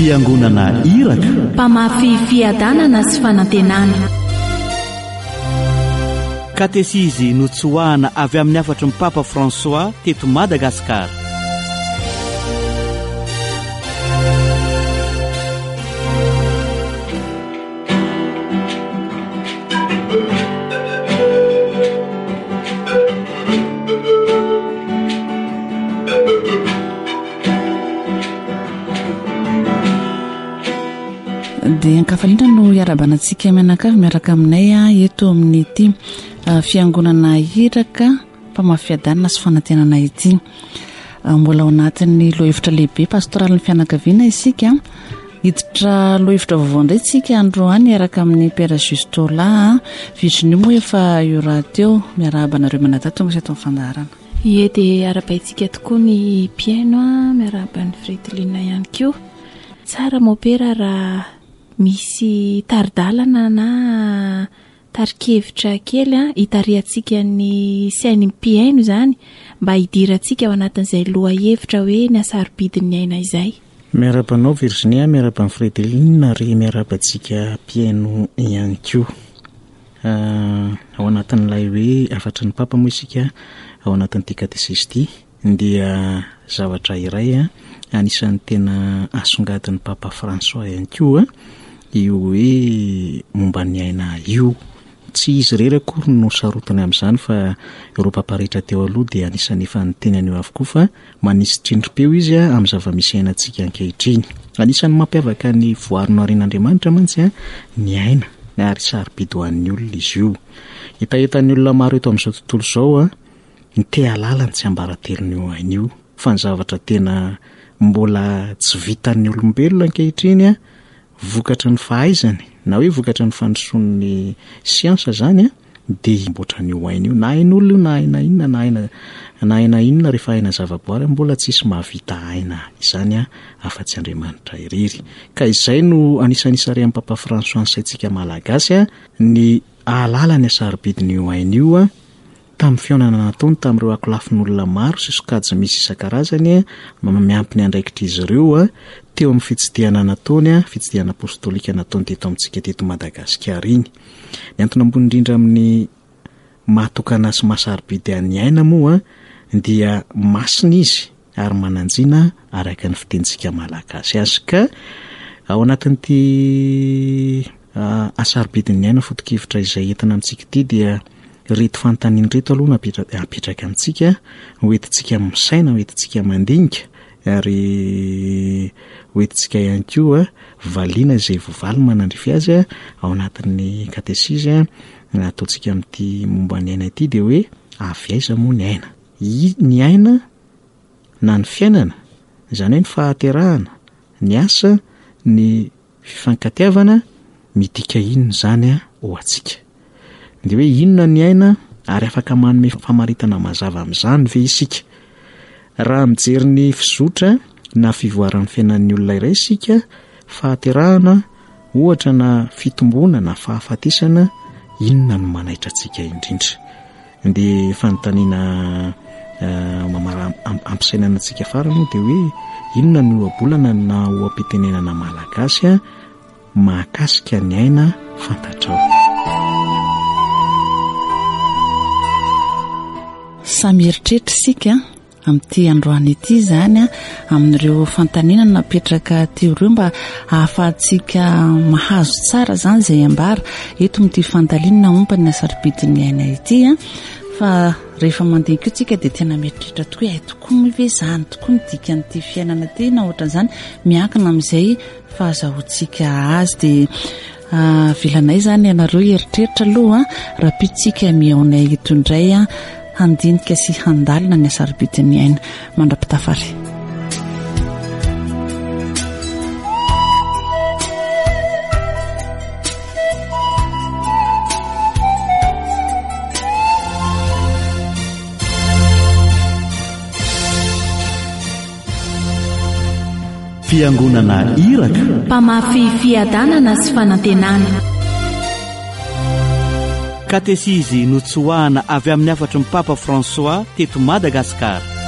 fiangonana iraka, mpamafy fiadanana sy fanantenana. katesizy notsoahana avy amin'ny afatry ny Papa François teto Madagasikara. Dia ankafalindra no iarabanantsika mianakavy miaraka aminay eto amin'ny ity fiangonana iraka mpamafiadanana sy fanantenana ity. Mbola ao anatin'ny lohevitra lehibe pastoraly ny fianakaviana isika. Hiditra lohevitra vaovao indray isika androany iaraka amin'ny Père Justola vitriny moa efa iora teo miarabanareo manadatonga sy eto mifandarana. Ie dia arabaitsika tokoa ny piaino miaraban'ny Fridolina ihany koa. Tsara mo Père raha misy taridalana na tarikevitra kely hitariantsika ny sainy piaino zany mba hidirantsika ao anatin'izay loha hevitra hoe ny asarobidin'ny aina izay. Miarabanao Virginia, miaraban'ny Fridolina ary miarabantsika piaino ihany koa. Ao anatin'ilay hoe afatry ny Papa moa isika ao anatin'ity katesisty dia zavatra iray anisan'ny tena asongadin'ny Papa François ihany koa io hoe momba ny aina io. Tsy izy rery akory no sarotany amin'izany fa ireo paparitra teo aloha dia anisan'ny efa nytenany eo avokoa fa manisy trindrim-peo izy amin'ny zava-misy ainantsika ankehitriny. Anisan'ny mampiavaka ny voarino arin'Andriamanitra mantsy ny aina ary sarobidy ho an'ny olona izy io. Hitahitan'ny olona maro eto amin'izao tontolo izao ny te-halalany tsy ambaratelony io aina io fa ny zavatra tena mbola tsy vitan'ny olombelona ankehitriny vokatra ny fahaizany na hoe vokatra ny fandrosoan'ny siansa zany dia imboatra ny aina io na ain'olona io na aina inona na aina inona rehefa aina zavaboary mbola tsisy mahavita aina izany afa-tsy Andriamanitra irery. Ka izay no anisan'ny sarean'ny Papa François ansaitsika malagasy ny ahalala ny asarobidiny io aina io tamin'ny fionana nataony tamin'ireo akolafin'olona maro sy sokajy misy isan-karazany miampy ny andraikitra izy ireo teo amin'ny fitsidihana nataony fitsidihana apostolika nataony teto amintsika teto Madagasikara iny. Ny antony ambony indrindra amin'ny mahatokana sy mahasarobidy an'ny aina moa dia masina izy ary mananjina araka ny fitentsika malagasy azy. Ka ao anatin'ity asarobidin'ny aina foto-kevitra izay entina amintsika ity dia reto fanontaniana reto aloha apetraka amintsika hoentintsika misaina, hoentintsika mandinika ary hoentintsika ihany koa valiana izay voavaly manandrify azy ao anatin'ny katesisy nataontsika amin'ity momba ny aina ity dia hoe avy aiza moa ny aina? Ny aina na ny fiainana izany hoe ny fahaterahana, ny asa, ny fifankatiavana midika inona zany ho antsika? Dia hoe inona ny aina ary afaka manome famaritana mazava amin'izany ve isika? Raha mijery ny fizotra na fivoaran'ny fiainan'ny olona iray isika, fahaterahana ohatra na fitomboana na fahafatesana, inona no manaitra antsika indrindra? Dia fanontaniana ampisainana antsika farany dia hoe inona no ohabolana na ohampitenenana malagasy mahakasika ny aina fantatrao. Samy eritreritra isika amin'ity androany ity zany amin'ireo fantaninana napetraka teoreo mba ahafahantsika mahazo tsara zany izay ambara eto amin'ity fandalinana momba ny asarobidin'ny aina ity fa rehefa mandeha koa tsika dia tena mieritreritra tokoa hoe tokoa mive zany tokoa ny dikan'ity fiainana ity na ohatran'izany miankina amin'izay fahazahoantsika azy. Dia vilanay zany ianareo eritreritra aloha raha pitsika miaonay eto indray handinika sy handalina ny asarobidin'ny aina mandra-pitafary. Fiangonana iraka, mpamafy fiadanana sy fanantenana. Katesizy notsoahana avy amin'ny afatry ny Papa François teto Madagasikara.